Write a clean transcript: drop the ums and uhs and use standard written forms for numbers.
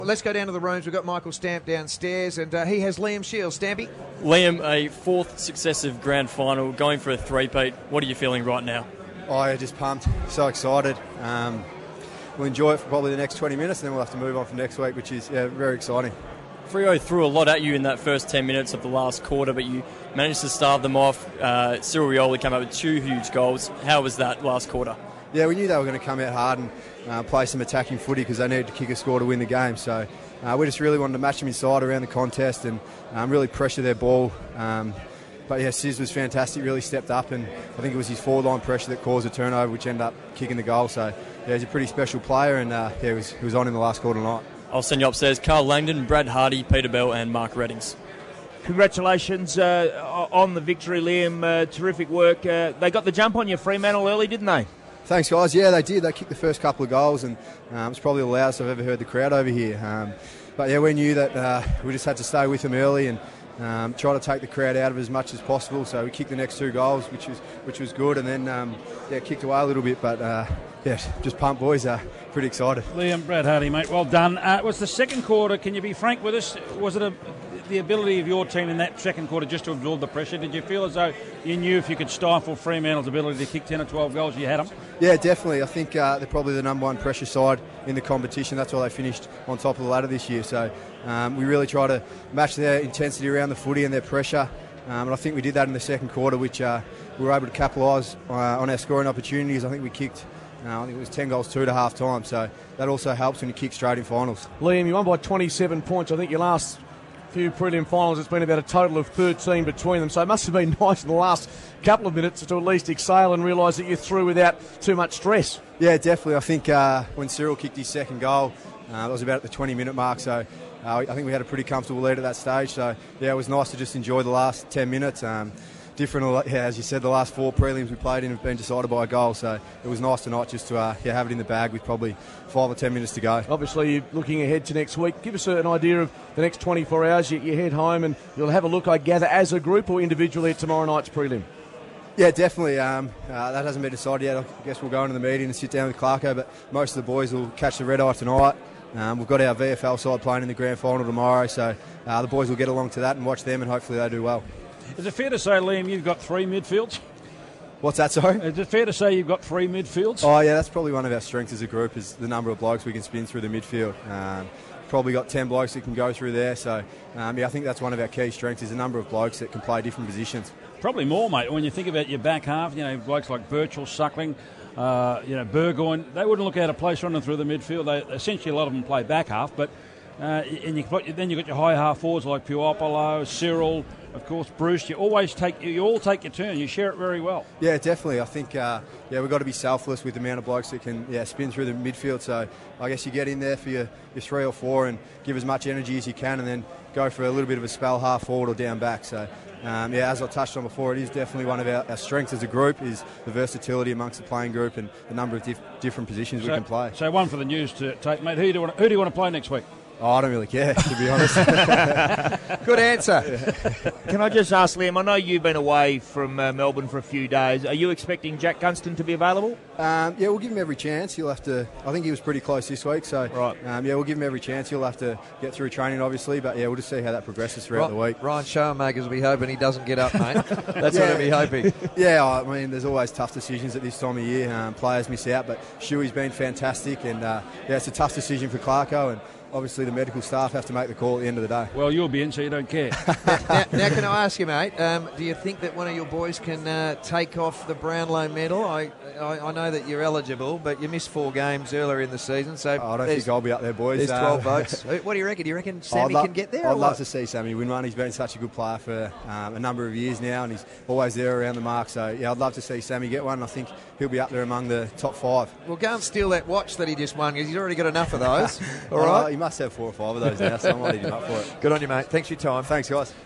Well, let's go down to the rooms. We've got Michael Stamp downstairs, and he has Liam Shields. Stampy? Liam, a fourth successive grand final, going for a three-peat. What are you feeling right now? Oh, yeah, just pumped. So excited. We'll enjoy it for probably the next 20 minutes, and then we'll have to move on for next week, which is very exciting. Freo threw a lot at you in that first 10 minutes of the last quarter, but you managed to starve them off. Cyril Rioli came up with 2 huge goals. How was that last quarter? Yeah, we knew they were going to come out hard and play some attacking footy because they needed to kick a score to win the game. So we just really wanted to match them inside around the contest and really pressure their ball. But yeah, Sis was fantastic, really stepped up, and I think it was his forward-line pressure that caused a turnover, which ended up kicking the goal. So yeah, he's a pretty special player, and he was on in the last quarter tonight. I'll send you upstairs. Carl Langdon, Brad Hardy, Peter Bell and Mark Reddings. Congratulations on the victory, Liam. Terrific work. They got the jump on you, Fremantle, early, didn't they? Thanks, guys. Yeah, they did. They kicked the first couple of goals, and it's probably the loudest I've ever heard the crowd over here. But yeah, we knew that we just had to stay with them early and try to take the crowd out of it as much as possible. So we kicked the next 2 goals, which was good, and then kicked away a little bit. But just pumped, boys. Pretty excited. Liam, Brad Hardy, mate, well done. Was the second quarter, can you be frank with us, was it the ability of your team in that second quarter just to absorb the pressure? Did you feel as though you knew if you could stifle Fremantle's ability to kick 10 or 12 goals, you had them? Yeah, definitely. I think they're probably the number 1 pressure side in the competition. That's why they finished on top of the ladder this year. So we really try to match their intensity around the footy and their pressure. And I think we did that in the second quarter, which we were able to capitalise on our scoring opportunities. I think we kicked, I think it was 10 goals 2 to half time. So that also helps when you kick straight in finals. Liam, you won by 27 points. I think your last few prelim finals, it's been about a total of 13 between them. So it must have been nice in the last couple of minutes to at least exhale and realise that you're through without too much stress. Yeah, definitely. I think when Cyril kicked his second goal, that was about at the 20-minute mark. So I think we had a pretty comfortable lead at that stage. So yeah, it was nice to just enjoy the last 10 minutes. Different, as you said, the last 4 prelims we played in have been decided by a goal, so it was nice tonight just to have it in the bag with probably 5 or 10 minutes to go. Obviously, you're looking ahead to next week. Give us an idea of the next 24 hours. You head home and you'll have a look, I gather, as a group or individually at tomorrow night's prelim. Yeah, definitely. That hasn't been decided yet. I guess we'll go into the meeting and sit down with Clarko, but most of the boys will catch the red eye tonight. We've got our VFL side playing in the grand final tomorrow, so the boys will get along to that and watch them, and hopefully they do well. Is it fair to say, Liam, you've got 3 midfields? What's that, sorry? Is it fair to say you've got 3 midfields? Oh, yeah, that's probably one of our strengths as a group is the number of blokes we can spin through the midfield. Probably got 10 blokes that can go through there, so I think that's one of our key strengths is the number of blokes that can play different positions. Probably more, mate. When you think about your back half, blokes like Birchall, Suckling, Burgoyne, they wouldn't look out of place running through the midfield. Essentially, a lot of them play back half, but then you've got your high half forwards like Puopolo, Cyril, of course, Bruce. You all take your turn. You share it very well. Yeah, definitely. I think we've got to be selfless with the amount of blokes that can spin through the midfield. So I guess you get in there for your 3 or 4 and give as much energy as you can, and then go for a little bit of a spell half forward or down back. So as I touched on before, it is definitely one of our strengths as a group is the versatility amongst the playing group and the number of different positions we can play. So one for the news to take, mate. Who do you want to play next week? Oh, I don't really care, to be honest. Good answer. Can I just ask, Liam, I know you've been away from Melbourne for a few days. Are you expecting Jack Gunston to be available? We'll give him every chance. He'll have to. I think he was pretty close this week, so right. We'll give him every chance. He'll have to get through training, obviously, but we'll just see how that progresses throughout the week. Ryan Schoenmakers will be hoping he doesn't get up, mate. That's what he'll be hoping. Yeah, I mean, there's always tough decisions at this time of year. Players miss out, but Shuey's been fantastic, and it's a tough decision for Clarko, and obviously the medical staff have to make the call at the end of the day. Well, you'll be in, so you don't care. now, can I ask you, mate, do you think that one of your boys can take off the Brownlow medal? I know that you're eligible, but you missed 4 games earlier in the season. So I don't think I'll be up there, boys. There's 12 votes. What do you reckon? Do you reckon Sammy can get there? I'd love to see Sammy win one. He's been such a good player for a number of years now, and he's always there around the mark. So, I'd love to see Sammy get one. I think he'll be up there among the top 5. Well, go and steal that watch that he just won, because he's already got enough of those. All right? He must have 4 or 5 of those now, so I might eat him up for it. Good on you, mate. Thanks for your time. Thanks, guys.